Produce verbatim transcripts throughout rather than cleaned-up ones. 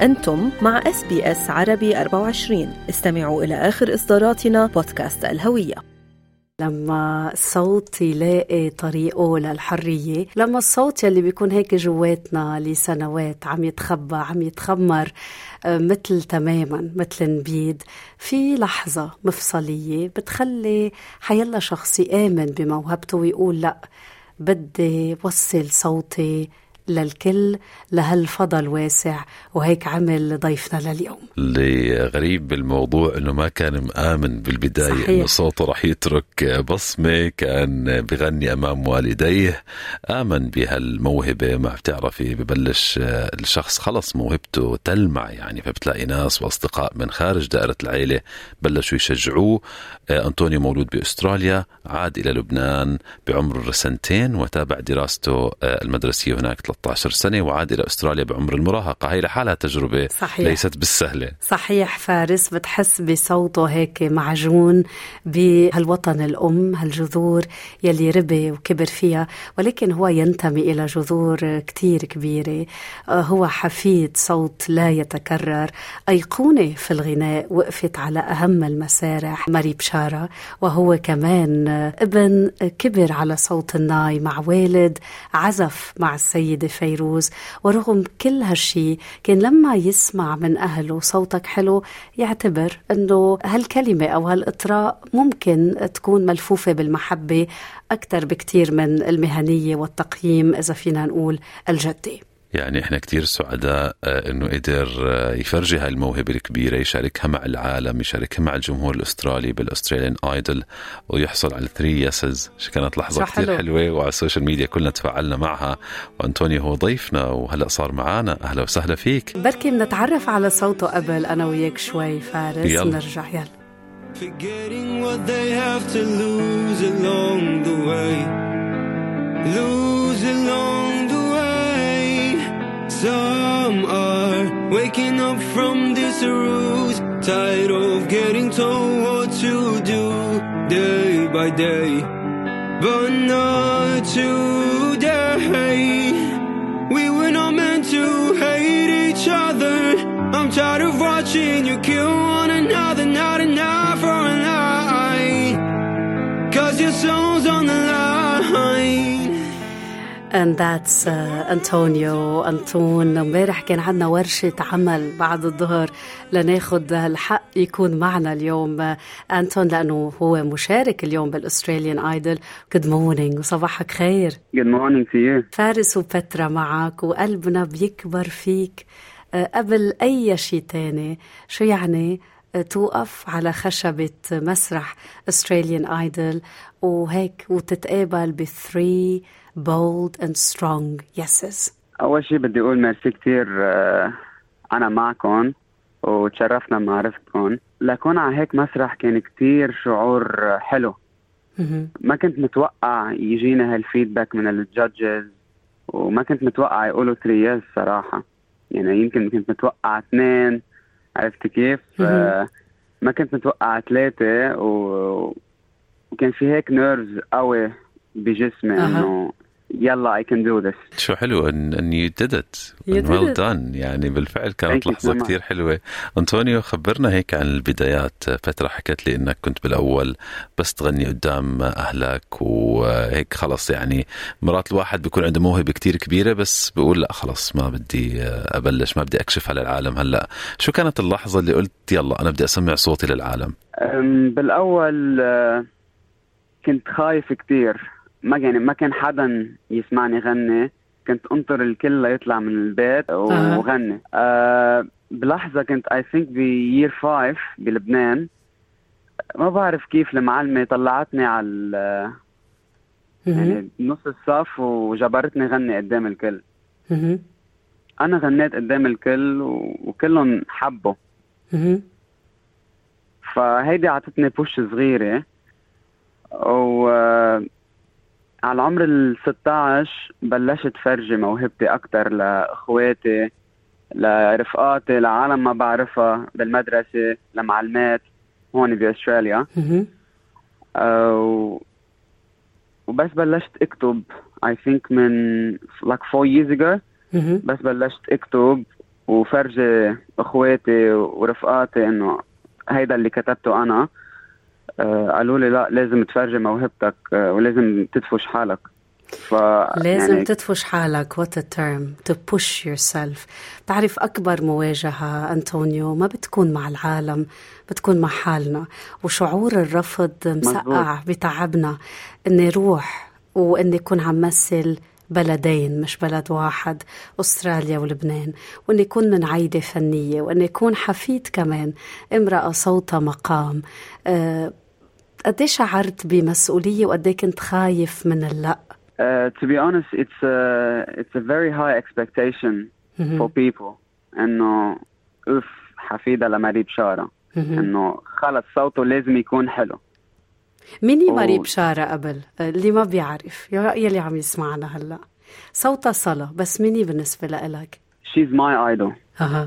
أنتم مع إس بي إس عربي أربعة وعشرين. استمعوا إلى آخر إصداراتنا بودكاست الهوية. لما الصوت يلاقي طريقه للحرية، لما الصوت يلي بيكون هيك جواتنا لسنوات عم يتخبى عم يتخمر مثل تماما مثل نبيد، في لحظة مفصلية بتخلي حيلا شخص يآمن بموهبته ويقول لا، بدي وصل صوتي للكل لهالفضل الواسع. وهيك عمل ضيفنا لليوم. اللي غريب بالموضوع انه ما كان مآمن بالبداية صحيح. انه صوته رح يترك بصمة، كان بغني امام والديه، آمن بهالموهبة. ما بتعرفي ببلش الشخص خلص موهبته تلمع يعني، فبتلاقي ناس واصدقاء من خارج دائرة العيلة بلشوا يشجعوه. أنطونيو مولود بأستراليا، عاد إلى لبنان بعمر سنتين وتابع دراسته المدرسية هناك ثلاثة عشر سنة، وعاد إلى أستراليا بعمر المراهقة. هي لحالها تجربة صحيح. ليست بالسهلة. صحيح فارس، بتحس بصوته هيك معجون بهالوطن الأم، هالجذور يلي ربي وكبر فيها، ولكن هو ينتمي إلى جذور كتير كبيرة. هو حفيد صوت لا يتكرر، أيقونة في الغناء، وقفت على أهم المسارح ماري بشارة، وهو كمان ابن كبر على صوت الناي مع والد عزف مع السيدة فيروز. ورغم كل هالشي كان لما يسمع من أهله صوتك حلو يعتبر أنه هالكلمة أو هالإطراء ممكن تكون ملفوفة بالمحبة أكتر بكتير من المهنية والتقييم إذا فينا نقول الجدي. يعني إحنا كتير سعداء إنه قدر يفرجي هاي الموهبة الكبيرة، يشاركها مع العالم، يشاركها مع الجمهور الأسترالي بالأستراليان آيدل، ويحصل على ثري يسز. كانت لحظة كتير حلو. حلوة، وعلى السوشيال ميديا كلنا تفاعلنا معها. وأنطونيو هو ضيفنا وهلأ صار معانا. أهلا وسهلا فيك. بركي بنتعرف على صوته قبل أنا وياك شوي فارس. يلا. نرجع يلا. Forgetting what they have to lose along the way, lose along the way. Some are waking up from this ruse, tired of getting told what to do day by day, but not today. We were not meant to hate each other. I'm tired of watching you kill one another, not enough for a lie, 'cause your soul's on the line. And that's uh, أنطونيو أنطون. امبارح كان عندنا ورشة عمل بعد الظهر لناخد الحق يكون معنا اليوم أنطون، لأنه هو مشارك اليوم بالأستراليان آيدل. Good morning وصباحك خير. Good morning to you. فارس وبترا معك، وقلبنا بيكبر فيك قبل أي شيء تاني. شو يعني توقف على خشبة مسرح أستراليان آيدل وهيك وتتقابل بثري bold and strong yeses؟ أول شيء بدي أقول ميرسي كتير، أنا معكم وتشرفنا معرفتكم. لكون على هيك مسرح كان كتير شعور حلو. ما كنت متوقع يجينا هالفيدباك من الجادجز، وما كنت متوقع يقولوا ثري يس صراحة. يعني يمكن كنت متوقع اثنين، عرفت كيف؟ ما كنت متوقع ثلاثة، و... وكان في هيك نيرفز قوي بجسمي أه. إنه يلا I can do this. شو حلو أن أن you did it. well done. يعني بالفعل كانت لحظة كتير حلوة. أنطونيو خبرنا هيك عن البدايات. فترة حكت لي أنك كنت بالأول بس تغني قدام أهلك وهيك خلص، يعني مرات الواحد بيكون عنده موهبة كتير كبيرة بس بيقول لا خلص ما بدي أبلش، ما بدي أكشف على العالم. هلأ شو كانت اللحظة اللي قلت يلا أنا بدي أسمع صوتي للعالم؟ بالأول كنت خايف كتير، ما يعني ما كان حدا يسمعني غني. كنت انطر الكل يطلع من البيت وغني. أه بلحظة كنت I think بيير فايف بلبنان، ما بعرف كيف المعلمة طلعتني على يعني نص الصف وجبرتني غني قدام الكل. أنا غنيت قدام الكل وكلهم حبوا. فهيدي عطتني بوش صغيرة. و على عمر الستة عشر بلشت فرجي موهبتي أكتر لأخواتي، لرفقاتي، لعالم ما بعرفها بالمدرسة، لمعلمات هون بأستراليا. أو وبس بلشت أكتب I think من like four years ago. بس بلشت أكتب وفرجي اخواتي ورفقاتي انه هيدا اللي كتبته انا. آه قالوا لي لا لازم تفرجي موهبتك، آه ولازم تدفش حالك. ف لازم يعني تدفش حالك. what a term to push yourself. تعرف أكبر مواجهة أنطونيو ما بتكون مع العالم، بتكون مع حالنا، وشعور الرفض مسقع بتعبنا. إني روح وإني كون عم مثل بلدين مش بلد واحد، أستراليا ولبنان، وإني يكون من عايدة فنية، وإني يكون حفيد كمان امرأة صوتها مقام. أه قدي شعرت بمسؤولية وقدي كنت خايف من اللأ؟ Uh, to be honest, it's a it's a very high expectation mm-hmm. for people. إنه أف حفيدة لماري بشارة mm-hmm. إنه خلص صوته لازم يكون حلو. ميني و... ماري بشارة قبل اللي ما بيعرف يلي عم يسمعنا هلا؟ صوتها صلاة، بس ميني بالنسبة لإلك؟ She's my idol. أها.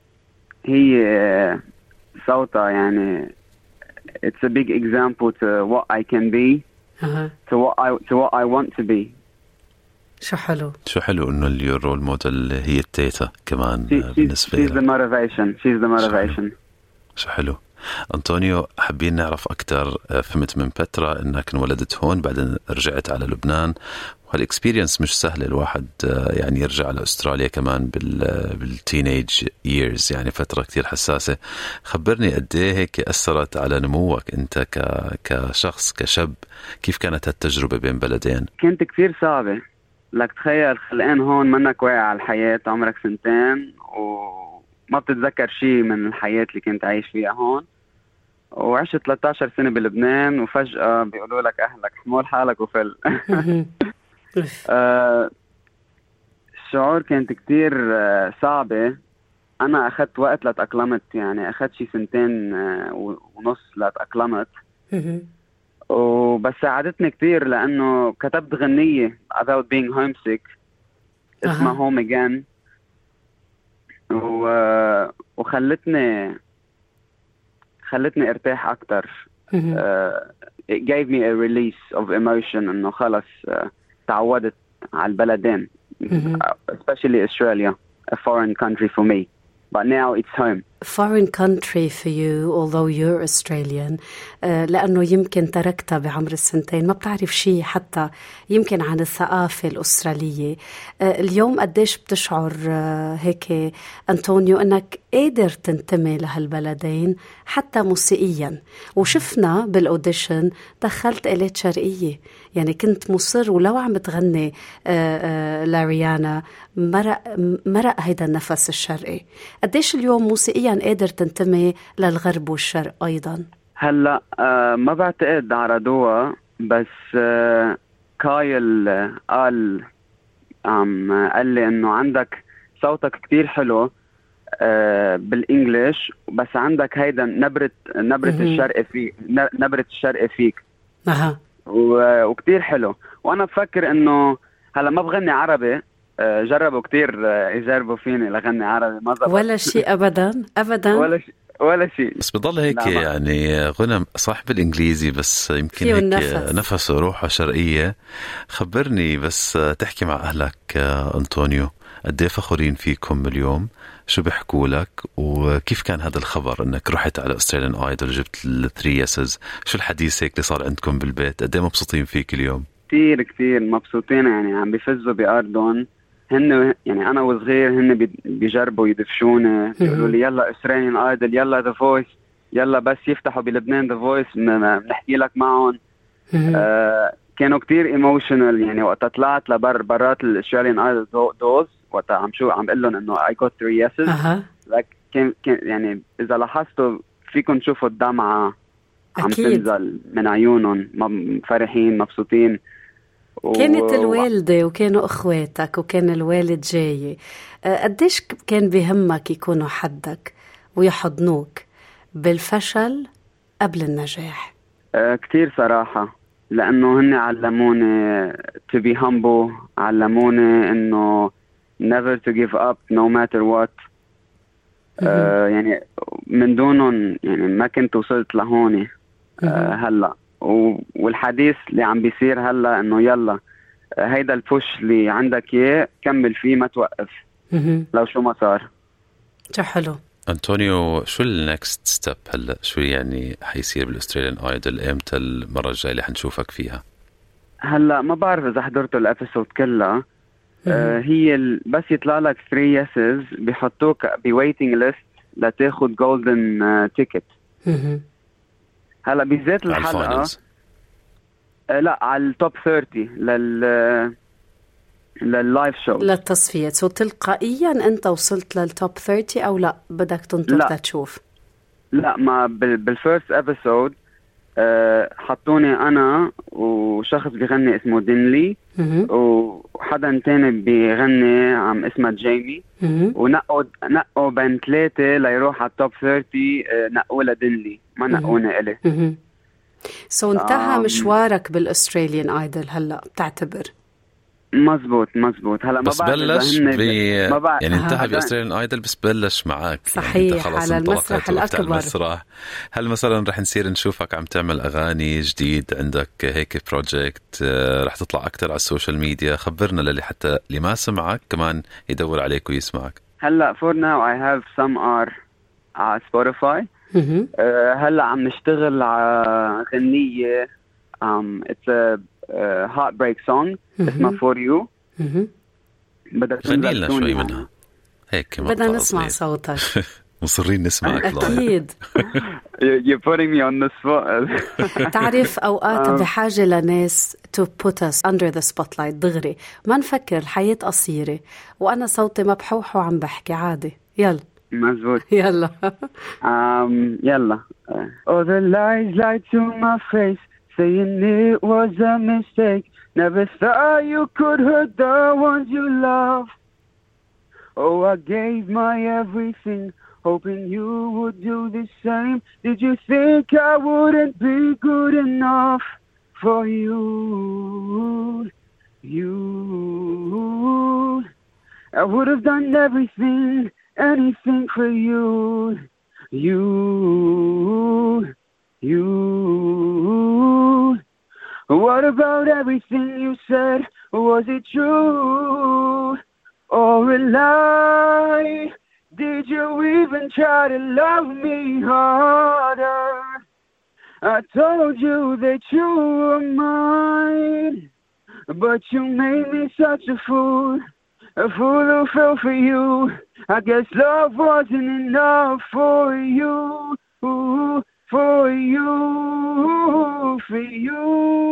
هي صوتها يعني it's a big example to what I can be. أها. to what I to what I want to be. شو حلو. شو حلو إنه الرول موديل هي التيتا كمان she, بالنسبة لها. She's the motivation. She's the motivation. شو حلو. أنطونيو، حابين نعرف أكتر. فهمت من بترا إنك انولدت هون بعدين رجعت على لبنان، وهالإكسبيرينس مش سهل الواحد يعني يرجع على أستراليا كمان بالتينيج ييرز، يعني فترة كتير حساسة. خبرني قديه هيك أثرت على نموك أنت ك كشخص كشاب، كيف كانت هالتجربة بين بلدين؟ كانت كتير صعبة. لك تخيل خلقان هون منك واعي على الحياة، عمرك سنتين وما بتتذكر شيء من الحياة اللي كنت عايش فيها هون، وعشت ثلاثة عشر سنة بلبنان، وفجأة بيقولوا لك أهلك حمول حالك وفل. آه الشعور كانت كتير آه صعبة. أنا أخذت وقت لتأقلمت، يعني أخذت شي سنتين آه ونص لتأقلمت. وبس ساعدتني كتير لأنه كتبت غنية About Being Homesick اسمها Home Again، و... وخلتني خلتني ارتاح أكتر. uh, It gave me a release of emotion إنه خلص uh, تعودت على البلدين. Especially Australia, a foreign country for me, but now it's home. Foreign country for you, although you're Australian. uh, لأنه يمكن تركتها بعمر السنتين، ما بتعرف شيء حتى يمكن عن الثقافة الأسترالية. uh, اليوم قديش بتشعر uh, هيك أنطونيو أنك قادر تنتمي لهالبلدين حتى موسيقيا؟ وشفنا بالأوديشن دخلت آلات شرقية، يعني كنت مصر ولو عم بتغني uh, uh, لاريانا مرق, مرق هيدا النفس الشرقي. قديش اليوم موسيقيا قادر تنتمي للغرب والشرق أيضا؟ هلأ آه ما بعتقد عرضوها، بس آه كايل آه قال آم قال لي إنه عندك صوتك كتير حلو آه بالإنجليش، بس عندك هيدا نبرة نبرة الشرق فيك، نبرة الشرق فيك. أها. وكتير حلو. وأنا بفكر إنه هلأ ما بغني عربي. آه جربوا كتير آه يجربوا فيني لغني عربي، ما زبط. ولا شيء أبدا أبدا ولا شيء ولا شيء. بس بضل هيك يعني غنى صاحب الإنجليزي، بس يمكن هيك النفس. نفس وروحه شرقية. خبرني بس تحكي مع أهلك أنطونيو قديه فخورين فيكم اليوم، شو بيحكوا لك، وكيف كان هذا الخبر انك رحت على أستراليان آيدول جبت الثري يسز؟ شو الحديث هيك اللي صار عندكم بالبيت؟ قديه مبسوطين فيك اليوم؟ كتير كتير مبسوطين، يعني عم بيفزوا بأرضهم. هن يعني أنا وصغير هن بيجربوا يدفشوني، بيقولوا لي يلا أستراليان آيدول، يلا ذا فويس، يلا بس يفتحوا بلبنان ذا فويس بنحكي لك معهم. آه كانوا كتير ايموشنال، يعني وقت طلعت لبر برات الأستراليان آيدول دوز، وقت عم شو عم بقول لهم إنه I got three yeses. لك كان كان يعني إذا لاحظتوا فيكم تشوفوا الدمعة عم تنزل من عيونهم، فرحين مبسوطين. كانت الوالدة وكانوا أخواتك وكان الوالد جاي، قديش كان بهمك يكونوا حدك ويحضنوك بالفشل قبل النجاح؟ أه كتير صراحة، لأنه هن علموني to be humble، علموني إنه never to give up no matter what. أه يعني من دونهم يعني ما كنت وصلت لهوني. أه هلأ والحديث اللي عم بيصير هلا انه يلا هيدا البوش اللي عندك اياه كمل فيه، ما توقف لو شو ما صار. شو حلو. أنطونيو، شو النكست ستيب هلا؟ شو يعني حيصير بالأستراليان آيدل؟ إمتى المرة الجاية اللي حنشوفك فيها؟ هلا ما بعرف إذا حضرتوا الأبيسود كلها. آه هي ال... بس يطلع لك ثري يسز بيحطوك بويتنج ليست لتاخد جولدن تيكت. هلا بذات الحلقة آه لا على التوب ثلاثين لل لللايف شو للتصفية. سو تلقائيا انت وصلت للتوب ثلاثين او لا بدك تنطر تشوف؟ لا ما بال... بالفيرست ابيسود أه حطوني انا وشخص بيغني اسمه دينلي وحدا تاني بيغني عم اسمه جيمي، ونقوا نقوا بين ثلاثة ليروح على التوب ثلاثين. أه نقوا لدينلي، ما نقوني إلي. سو so انتهى مشوارك بالاستراليان ايدل هلا بتعتبر؟ مزبوط مزبوط. هلا ما بس بلش بي... ما يعني انتهى باستراليان ايدل بس بلش معك. صحيح يعني على المسرح الاكبر. المسرح. هل مثلا رح نصير نشوفك عم تعمل اغاني جديد؟ عندك هيك بروجكت؟ رح تطلع اكتر على السوشيال ميديا؟ خبرنا للي حتى اللي ما سمعك كمان يدور عليك ويسمعك. هلا for now I have some are على سبوتيفاي. أه هلا عم نشتغل على غنية um, it's a uh, heartbreak song اسمها For You. بدك غني لنا شوي منها هيك؟ بدنا نسمع صوتك. مصرين نسمعك. أكيد. You're putting me on the spot. تعرف أوقات بحاجة لناس to put us under the spotlight دغري، ما نفكر الحياة قصيرة، وأنا صوتي مبحوح وعم بحكي عادي. يلا مزبوط. يلا. um, يلا. Oh, the lies lied to my face, saying it was a mistake. Never thought you could hurt the ones you love. Oh, I gave my everything, hoping you would do the same. Did you think I wouldn't be good enough for you? You, I would have done everything, anything for you. You, you. What about everything you said? Was it true or a lie? Did you even try to love me harder? I told you that you were mine, but you made me such a fool, a fool who fell for you. I guess love wasn't enough for you. For you, for you,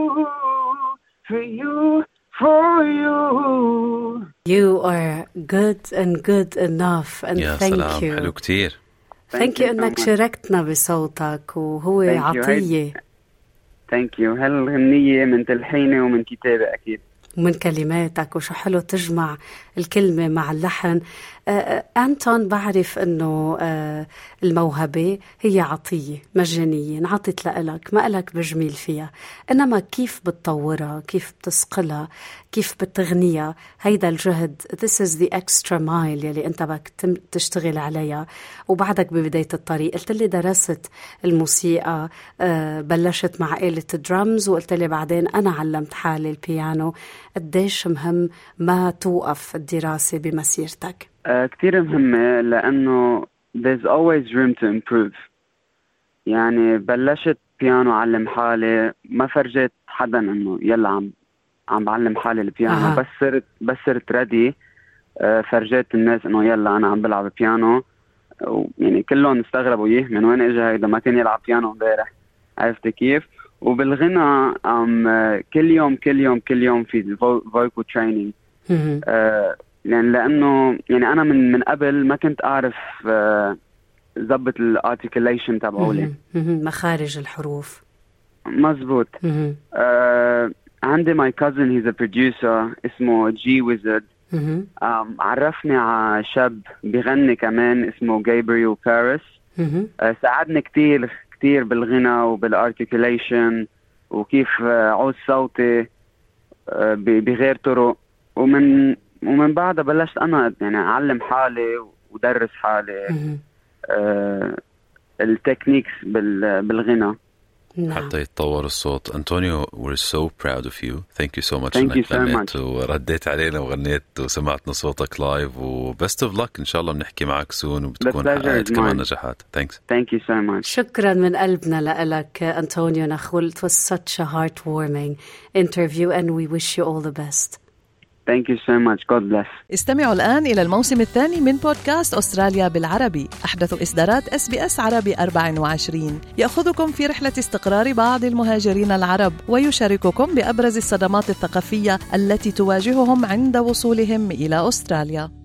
for you, for you. You are good and good enough and يا thank سلام. you. حلو كتير. thank you انك شاركتنا بصوتك وهو عطية. thank you. هالغنية من تلحيني ومن كتابة أكيد ومن كلماتك، وشو حلو تجمع الكلمة مع اللحن. آه أنتون، بعرف أنه آه الموهبة هي عطية مجانية انعطت لك، ما إلك بجميل فيها، إنما كيف بتطورها، كيف بتسقلها، كيف بتغنيها، هيدا الجهد. This is the extra mile يلي أنت بدك تشتغل عليها. وبعدك ببداية الطريق قلت لي درست الموسيقى، آه بلشت مع آلة الدرامز، وقلت لي بعدين أنا علمت حالي البيانو. قديش مهم ما توقف الدراسة بمسيرتك؟ uh, كتير مهمة، لأنه there's always room to improve. يعني بلشت بيانو علم حالي، ما فرجت حدا إنه يلا عم عم بعلم حالي البيانو. آه. بس صرت بس صرت ردي. uh, فرجت الناس إنه يلا أنا عم بلعب بيانو، يعني كلهم استغربوا يه من وين إجا هيدا، ما كان يلعب بيانو امبارح. عرفت كيف؟ وبالغنى um, كل يوم كل يوم كل يوم في vocal training. uh, لأن لأنه يعني أنا من من قبل ما كنت أعرف ضبط uh, الارتيكوليشن تبعولي، مخارج الحروف. مزبوط. uh, عندي my cousin he's a producer اسمه G Wizard. um, عرفني على شاب بيغني كمان اسمه Gabriel Paris. uh, ساعدني كتير كتير بالغنى وبالارتيكوليشن وكيف عود صوتي بغير طرق. ومن ومن بعدها بلشت انا يعني اعلم حالي ودرس حالي آه التكنيكس بالغنى. نعم. حتى يتطور الصوت. أنطونيو we're so proud of you. Thank you so much. Thank you so much. ورديت علينا وغنيت وسمعتنا صوتك لايف و best of luck. إن شاء الله بنحكي معك soon وبتكون حققت كمان نجاحات. Thanks. Thank you so much. شكرا من قلبنا لك أنطونيو نخول. It was such a heartwarming interview and we wish you all the best. Thank you so much. God bless. استمعوا الآن إلى الموسم الثاني من بودكاست أستراليا بالعربي، أحدث إصدارات إس بي إس عربي أربعة وعشرين، يأخذكم في رحلة استقرار بعض المهاجرين العرب ويشارككم بأبرز الصدمات الثقافية التي تواجههم عند وصولهم إلى أستراليا.